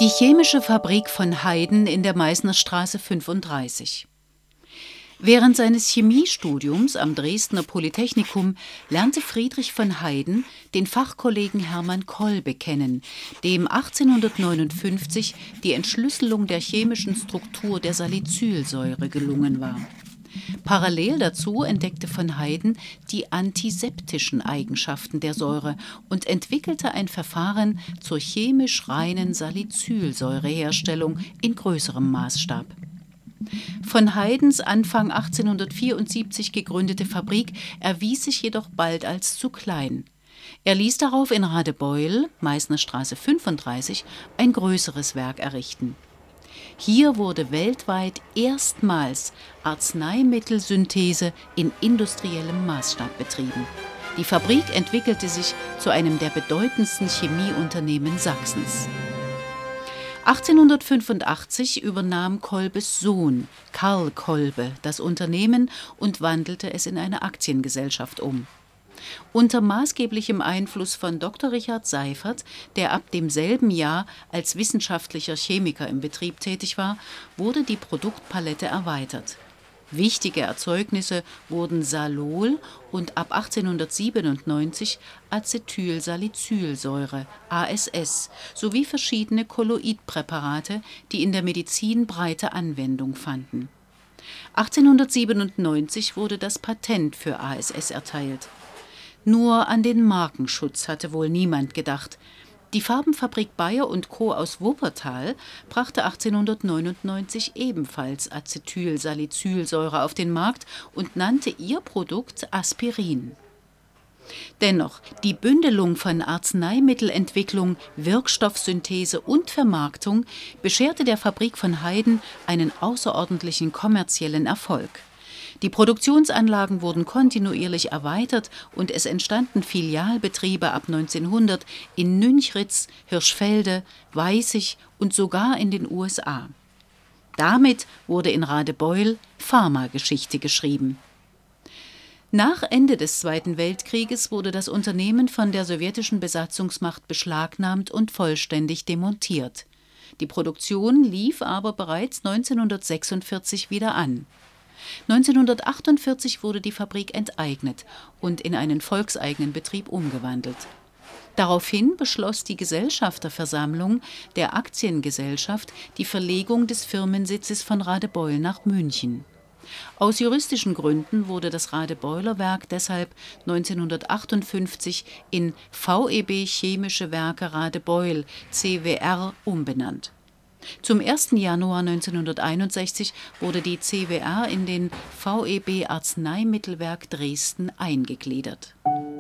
Die chemische Fabrik von Heyden in der Meißnerstraße 35. Während seines Chemiestudiums am Dresdner Polytechnikum lernte Friedrich von Heyden den Fachkollegen Hermann Kolbe kennen, dem 1859 die Entschlüsselung der chemischen Struktur der Salicylsäure gelungen war. Parallel dazu entdeckte von Heyden die antiseptischen Eigenschaften der Säure und entwickelte ein Verfahren zur chemisch reinen Salicylsäureherstellung in größerem Maßstab. Von Heydens Anfang 1874 gegründete Fabrik erwies sich jedoch bald als zu klein. Er ließ darauf in Radebeul, Meißnerstraße 35, ein größeres Werk errichten. Hier wurde weltweit erstmals Arzneimittelsynthese in industriellem Maßstab betrieben. Die Fabrik entwickelte sich zu einem der bedeutendsten Chemieunternehmen Sachsens. 1885 übernahm Kolbes Sohn Karl Kolbe das Unternehmen und wandelte es in eine Aktiengesellschaft um. Unter maßgeblichem Einfluss von Dr. Richard Seifert, der ab demselben Jahr als wissenschaftlicher Chemiker im Betrieb tätig war, wurde die Produktpalette erweitert. Wichtige Erzeugnisse wurden Salol und ab 1897 Acetylsalicylsäure (ASS) sowie verschiedene Kolloidpräparate, die in der Medizin breite Anwendung fanden. 1897 wurde das Patent für ASS erteilt. Nur an den Markenschutz hatte wohl niemand gedacht. Die Farbenfabrik Bayer & Co. aus Wuppertal brachte 1899 ebenfalls Acetylsalicylsäure auf den Markt und nannte ihr Produkt Aspirin. Dennoch, die Bündelung von Arzneimittelentwicklung, Wirkstoffsynthese und Vermarktung bescherte der Fabrik von Heyden einen außerordentlichen kommerziellen Erfolg. Die Produktionsanlagen wurden kontinuierlich erweitert und es entstanden Filialbetriebe ab 1900 in Nünchritz, Hirschfelde, Weißig und sogar in den USA. Damit wurde in Radebeul Pharmageschichte geschrieben. Nach Ende des Zweiten Weltkrieges wurde das Unternehmen von der sowjetischen Besatzungsmacht beschlagnahmt und vollständig demontiert. Die Produktion lief aber bereits 1946 wieder an. 1948 wurde die Fabrik enteignet und in einen volkseigenen Betrieb umgewandelt. Daraufhin beschloss die Gesellschafterversammlung der Aktiengesellschaft die Verlegung des Firmensitzes von Radebeul nach München. Aus juristischen Gründen wurde das Radebeuler Werk deshalb 1958 in VEB Chemische Werke Radebeul (CWR) umbenannt. Zum 1. Januar 1961 wurde die CWR in den VEB Arzneimittelwerk Dresden eingegliedert.